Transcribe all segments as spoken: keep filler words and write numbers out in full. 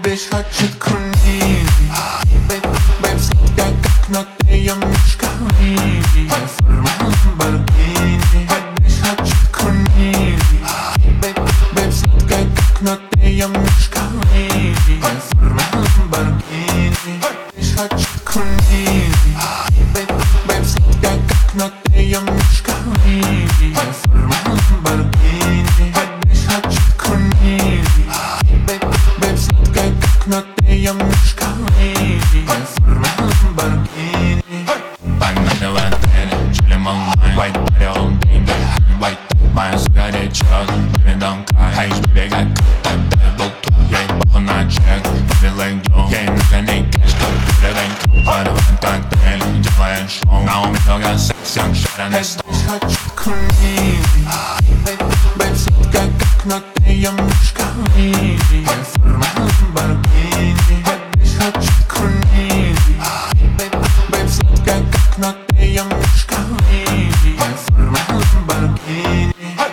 Бейбиш хочет кунили. Бейб, бейб, сладкая, как над ее мешками. Моя форма Ламборгини. Бейбиш хочет кунили. Бейб, бейб, сладкая, как над ее мешками. Моя форма Ламборгини. Бейбиш хочет кунили. Бейб, бейб, сладкая, как над ее мешками. Моя форма Ламборгини. Бейбиш хочет кунили. Бейб, бейб, сладкая, как над ее мешками. Моя форма Ламборгини. Погнали в отеле, чилим онлайн. White body on game, white. Моя сука течет, baby don't cry. Эй, baby, как круто, baby был тут. Ей похуй на чек, baby like Joe. Ей на коне кэш, как передень. Пойду в этот отель, делаем шоу. На уме много секса, шара на стол. Бейбиш хочет кунили. Бейб, бейб, сладкая, как над ее мешками. Моя форма Ламборгини. Бейбиш хочет кунили. Бейб, бейб, сладкая, как над ее мешками. Моя форма Ламборгини.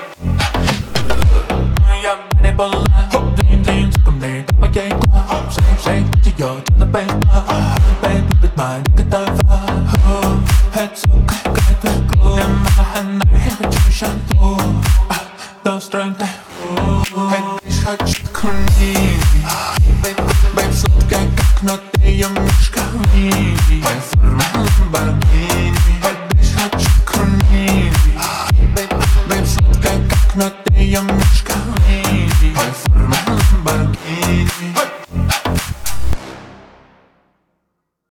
Моя бэри была, дрин-дрин, циком дрин, по ей класс. Шейк, шейк, ее дело бейсбол. Бейб любит моя готова. Это сука, как твой клуб. Я хочу шанту, до стройной. Бейбиш хочет кунили. Бейб, бейб, сладкая, как над ее мешками. Моя форма Ламборгини.